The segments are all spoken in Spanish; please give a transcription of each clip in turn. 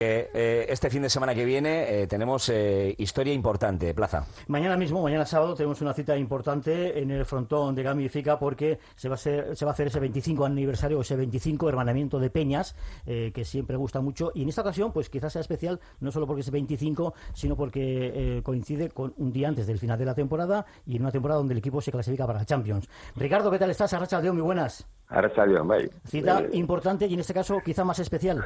Este fin de semana que viene tenemos historia importante, Plaza. Mañana mismo, mañana sábado, tenemos una cita importante en el frontón de Gami y Fica porque se va a hacer ese 25 aniversario, ese 25 hermanamiento de peñas, que siempre gusta mucho. Y en esta ocasión, pues quizás sea especial, no solo porque es 25, sino porque coincide con un día antes del final de la temporada y en una temporada donde el equipo se clasifica para la Champions. Ricardo, ¿qué tal estás? Arrachaldeón, muy buenas. Arrachaldeón, bye. Cita importante y en este caso quizá más especial.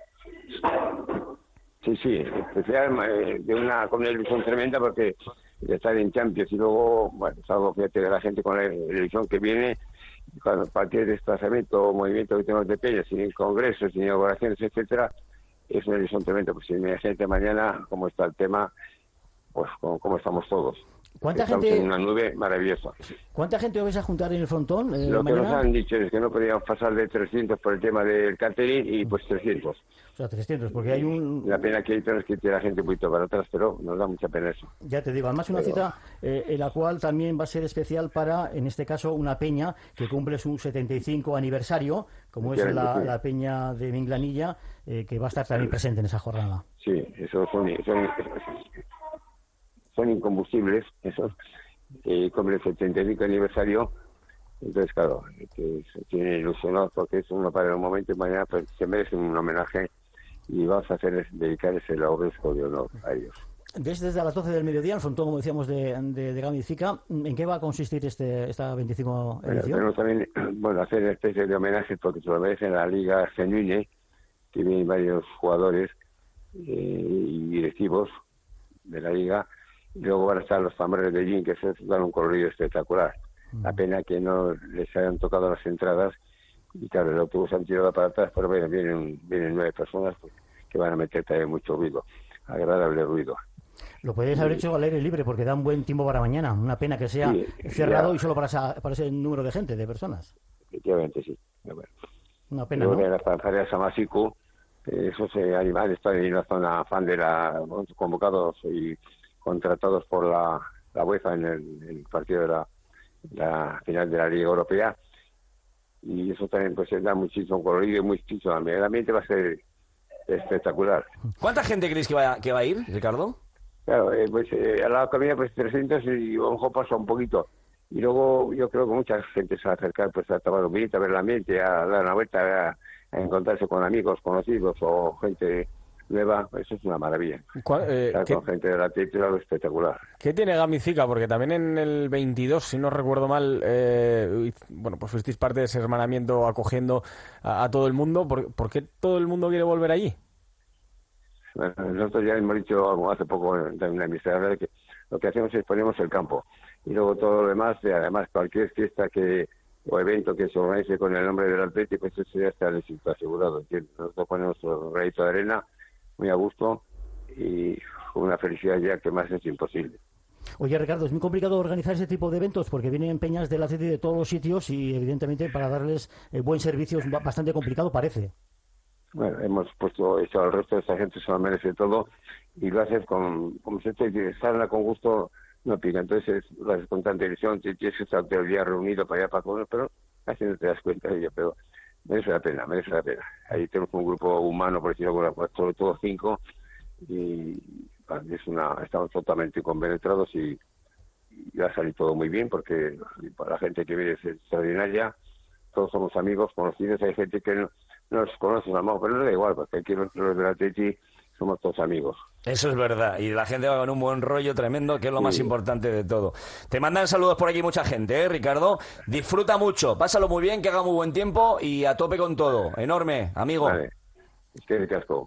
Sí, especial, con una ilusión tremenda porque de estar en Champions y luego, bueno, es algo que te da la gente con la ilusión que viene, cuando cualquier desplazamiento o movimiento que tenemos de peñas, sin congresos, sin inauguraciones, etcétera, es una ilusión tremenda, pues si me gente mañana, cómo está el tema, pues cómo estamos todos. Estamos en una nube maravillosa. ¿Cuánta gente os vais a juntar en el frontón Lo mañana? que nos han dicho es que no podíamos pasar de 300 por el tema del catering y pues 300. O sea, 300, porque hay un... La pena que hay tenemos que tirar la gente un poquito para atrás, pero nos da mucha pena eso. Ya te digo, además una cita en la cual también va a ser especial para, en este caso, una peña que cumple su 75 aniversario, como es la peña de Minglanilla, que va a estar también presente en esa jornada. Sí, esos son incombustibles, esos. Cumple el 75 aniversario, entonces claro, que se tiene ilusionado porque es uno para el momento y mañana pues, se merece un homenaje y vamos a dedicar ese obispo de honor a ellos. Desde las 12 del mediodía, el frontón, como decíamos, de Gami y Fica, ¿en qué va a consistir esta 25 edición? Bueno, también hacer una especie de homenaje porque se lo merecen la Liga Genuine, que vienen varios jugadores y directivos de la Liga. Y luego van a estar los tambores de Jin, que se dan un colorido espectacular. La pena que no les hayan tocado las entradas y claro, el autobús han tirado para atrás, pero bueno, vienen 9 personas que van a meter también mucho ruido, agradable ruido. Lo podéis haber hecho al aire libre porque da un buen tiempo para mañana. Una pena que sea cerrado y solo para ese número de gente, de personas. Efectivamente, sí. Bueno. Una pena, luego ¿no? De la fanfarria Samasiku, esos animales están en la zona fan de convocados y contratados por la UEFA en el partido de la final de la Liga Europea, y eso también pues da muchísimo colorido y muchísimo ambiente. El ambiente va a ser espectacular. ¿Cuánta gente creéis que va a ir, Ricardo? Claro, a la comida pues 300 y a lo mejor pasa un poquito. Y luego yo creo que mucha gente se va a acercar pues a tomar un vinito, a ver el ambiente, a dar una vuelta, a encontrarse con amigos, conocidos o gente nueva. Eso es una maravilla. Con gente de la tierra, espectacular. ¿Qué tiene Gami y Fica? Porque también en el 22, si no recuerdo mal, pues fuisteis parte de ese hermanamiento acogiendo a todo el mundo. ¿Por qué todo el mundo quiere volver allí? Bueno, nosotros ya hemos dicho hace poco en la emisora que lo que hacemos es ponemos el campo y luego todo lo demás, además cualquier fiesta o evento que se organice con el nombre del Atlético, pues eso ya está el éxito asegurado, ¿entiendes? Nosotros ponemos nuestro granito de arena muy a gusto y con una felicidad ya que más es imposible. Oye, Ricardo, es muy complicado organizar ese tipo de eventos porque vienen peñas del Atleti de todos los sitios y evidentemente para darles buen servicio es bastante complicado, parece. Bueno, hemos puesto eso al resto de esa gente, se lo merece todo y lo haces como se te sale con gusto, no pica. Entonces lo haces con tanta ilusión, tienes que estar todo el día reunido para allá para comer, pero casi no te das cuenta de ello, pero merece la pena. Ahí tenemos un grupo humano, por decirlo así, sobre todo 5 y estamos totalmente compenetrados y va a salir todo muy bien porque para la gente que viene es extraordinaria. Todos somos amigos, conocidos, hay gente que no nos conoce, pero no da igual, porque aquí los del Atleti somos todos amigos. Eso es verdad, y la gente va con un buen rollo tremendo, que es lo más importante de todo. Te mandan saludos por aquí mucha gente, Ricardo. Disfruta mucho, pásalo muy bien, que haga muy buen tiempo y a tope con todo. Enorme, amigo. Vale, es que casco.